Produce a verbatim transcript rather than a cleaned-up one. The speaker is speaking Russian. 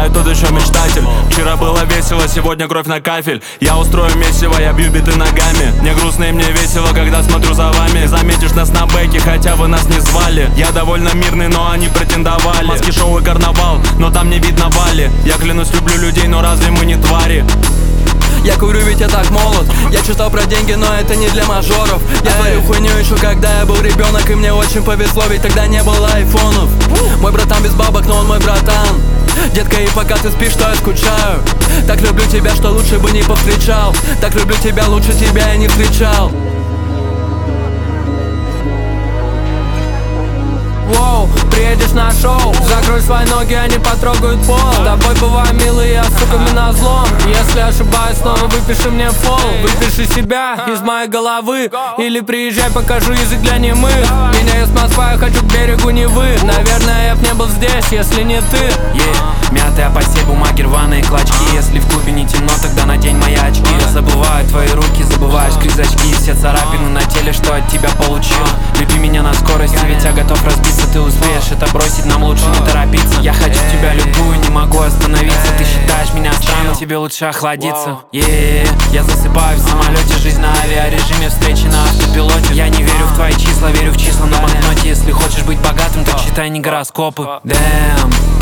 тот еще мечтатель. Вчера было весело, сегодня кровь на кафель. Я устрою месиво, я бью биты ногами. Мне грустно и мне весело, когда смотрю за вами. Заметишь нас на бэке, хотя вы нас не звали. Я довольно мирный, но они претендовали. Маски, шоу и карнавал, но там не видно Вали. Я клянусь, люблю людей, но разве мы не твари? Я курю, ведь я так молод. Я читал про деньги, но это не для мажоров. Я творю хуйню еще когда я был ребенок, и мне очень повезло, ведь тогда не было айфонов. Мой братан без бабок, но он мой братан. Детка, и пока ты спишь, что я скучаю. Так люблю тебя, что лучше бы не повстречал. Так люблю тебя, лучше тебя я не встречал. Воу, приедешь на шоу, закрой свои ноги, они потрогают пол. С тобой бываю милый, я суками на злом. Если ошибаюсь, снова выпиши мне фол. Выпиши себя из моей головы, или приезжай, покажу язык для немых. Меня из Москвы, я хочу к берегу Невы. Наверное, я б не был здесь, если не ты. yeah. Мятая постель, бумаги, рваные клочки. Если в клубе не темно, тогда надень мои очки. Я забываю твои руки, забываешь крызачки. Все царапины на теле, что от тебя получил. Люби меня на скорости, ведь я готов разбиться. Ты успеешь это бросить, нам лучше не торопиться. Я хочу тебя любую, не могу остановиться. Ты считаешь меня странным, тебе лучше охладиться. yeah. Я засыпаю в самолете, жизнь на авиарежиме, встречи на автопилоте. Я не верю в твои числа, верю в числа на банкноте. Если хочешь быть богатым, то читай не гороскопы. Damn.